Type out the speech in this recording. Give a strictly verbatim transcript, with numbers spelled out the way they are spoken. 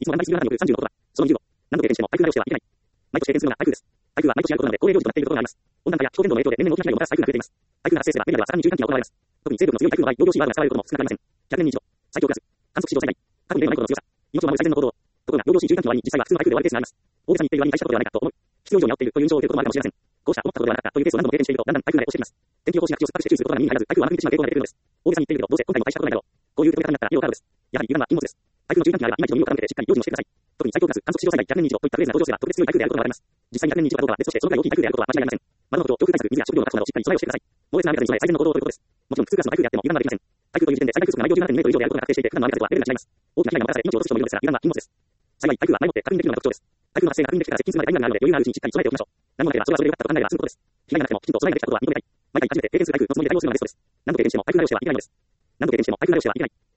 いつも頑張りすぎるあなたによるさんじゅうのことは、そのにじゅうを、何度経験しても台風が落ちてはいけない。毎年経験するのが台風です。台風は毎年あることなので、恒例行事となっていることがあります。温暖化や気候変動の影響で年々大きな被害をもたらす台風が増えています。台風が発生すれば、エリアではさらに注意喚起が行われます。特に勢力の強い台風の場合、養生シーワードが使われることも少なくありません。ひゃくねんに一度、最強クラス、観測史上最大、過去に例のないほどの強さ、命を守る最善の行動を。ところが、養生シー注意喚起の割に実際は普通の台風で終わるケースがあります。大げさに言っている割に大したことではないかと思う。必要以上に煽っているという印象を受けることもあるかもしれません。こうした思ったことではなかったというケースを何度も経験していると、だんだん台風が押してきます。天気予報士が口を酸っぱくして注意することが耳に入らず、台風は甘く見てしまう傾向が出てくるのです。大げさに言っているけど、どうせ今回も大したことないだろう。こういう受け止め方になったらイエローカードです。やはり油断は禁物です。台風の注意喚起があれば、今一度耳を傾けてしっかり用心をしてください。特に最強クラス、観測史上最大ひゃくねんに一度といったフレーズが登場すれば、特別強い台風であることがわかります。実際にひゃくねんに一度かどうかは別として、そのくらい大きい台風であることは間違いありません。窓のこと、強風対策、水や食料の確保などしっかり備えをしてください。猛烈な雨風に備え最善の行動をということです。もちろん普通クラスの台風であっても油断はできません。台風という時点で最大風速が毎秒じゅうななてんメートル以上であることが確定していて、普段の雨風とはレベルが違います。大きな被害がもたらされ、命を落とす人もいるのですが、油断は禁物です。幸い、台風は前もって確認できるのが特徴です。台風の発生が確認できてから接近するまでタイムラグがあるので、余裕のあるうちにしっかり備えておきましょう。何もなければそれはそれでよかったと考えれば済むことです。被害がなくてもきちんと備えができたことは認めたい。毎回初めて経験する台風のつもりで対応するのがベストです。何度経験しても台風対応してはいけないのです。何度経験しても台風対応してはいけない。